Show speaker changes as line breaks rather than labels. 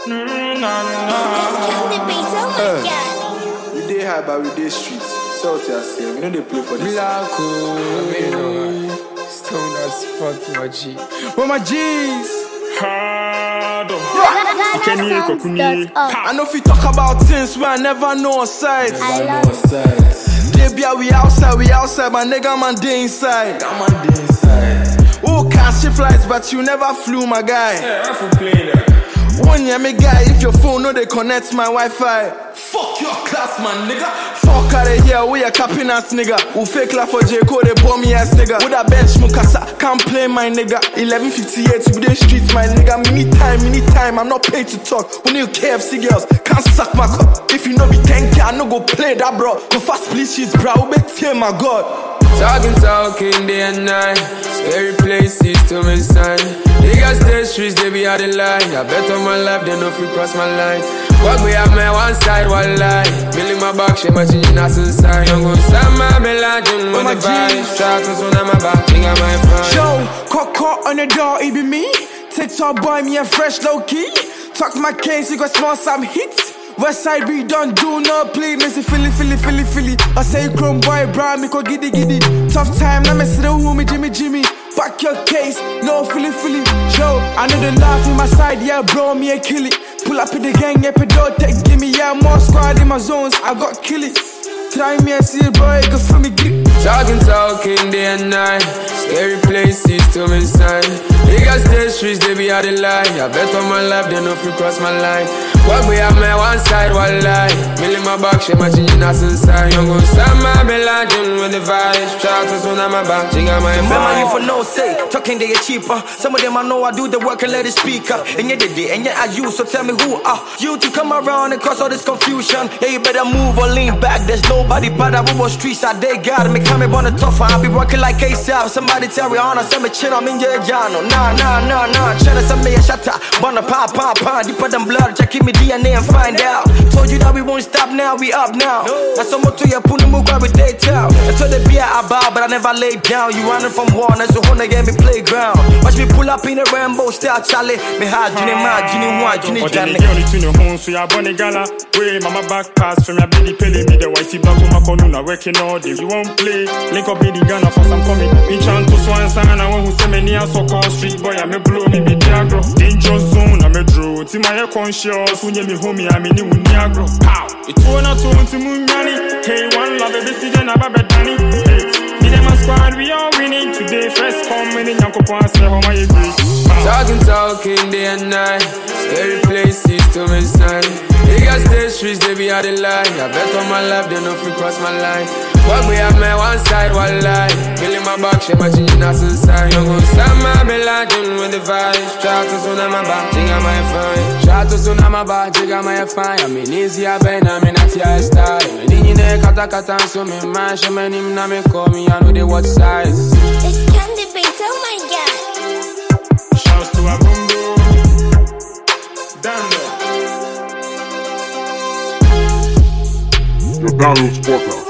We dey high, but we dey streets. So to yourself, we know they play for this.
Stone as fuck, my G.
Where my G's? I know if you talk about things where I never know on sight. They be we outside, my nigga man dey inside. Oh, can't see flights, but you never flew, my guy.
Yeah, I for playing that.
One year, me guy, if your phone no they connect my Wi-Fi. Fuck your class, man, nigga. Fuck out of here, we a capping ass nigga. Who fake laugh for J-Cole, they bomb me ass nigga. With a bench, Mukasa, can't play my nigga. 11:58, we the streets, my nigga. Mini time, I'm not paid to talk. When you KFC girls, can't suck my cup. If you know be 10K, I no go play that, bro. Go fast, please, she's bro, we tell my God.
Talking day and night. Scary places to me sign. Niggas stay streets, they be out the line. I bet on my life, they know if you cross my line. What we have my one side, one lie. Billy my back, she my chin, that's inside. Young go Sama, me legend, with the vibes. Shout to Suna, my back, king of my phone.
Yo, cock on the door, it be me. TikTok boy, me a fresh low key. Talk my case, you got small some hits. Westside we don't do no play. Me say Philly. I say chrome boy, bra, me go giddy. Tough time, now me see the homie Jimmy. Back your case, no Philly. Yo, I know the laugh in my side, yeah, bro, me a kill it. Pull up in the gang, yeah, pedal, take, give me, yeah, more squad in my zones, I got kill it. Try me and see it, boy, go for me, grip.
Talking day and night. Scary places to me sign. Niggas stay streets, they be out the line. I bet on my life, they know if you cross my line. What we have my one side, one lie. Millie my back, she my chin, that's inside. Young go Sama, me legend with the vibes. Shout to Suna, my back, she got my phone.
Remember you for no say, talking they get cheaper. Some of them I know I do the work and let it speak up. And yet they did, and yet I use, so tell me who are you to come around and cause all this confusion. Yeah, you better move or lean back. There's nobody but I will streets out they got me coming on the tough. I be working like ASAP. Somebody tell Rihanna, send me chin, I'm in your jano. Nah. Tryna send me a shatter. Wanna pop. Deeper than blood, check me DNA and find out. Told you that we won't stop now, we up now. That's so much to your punu move with day tell. I told the beer I bow, but I never laid down. You running from war, that's the whole game me playground. Watch me pull up in a rainbow style, Charlie. Me hard, Juni mad, Juni one, Juni Johnny.
Only to your home, so you're bonny gala. Way, mama back pass from your baby pelly. Me the whitey black on my corner, working all day. You won't play. Link up with the gunner for some coming. Me chant to swan sang and I want who say me near so call street boy. I me blow me Diagro. Danger zone, I me draw. Ti my conscious, who me homie, I mean you Niagro. Pow! It's one or two to Munyani. Hey, one love every season, I'm a bad Danny. Me them a squad, we all winning today. First come in Yanko Pons, how my agree.
Talking day and night. Scary places to me sign. Niggas stay streets, they be out the line. I bet on my life, they know if you cross my line. What we have my one side, one lie. Billy my back, she my chin, that's inside. Young go Sama, me legend with the vibes. Shout to Suna, my back, jigga my fine. Shout to Suna, my back, jigga my fine. I mean easy, I been, I mean not your style. Me didn't need kata, so me man, she man him, na me call me, I know they watch size.
It's Candy Beats, oh my God.
Shouts to Abumbo. Dando.
Your download spotter.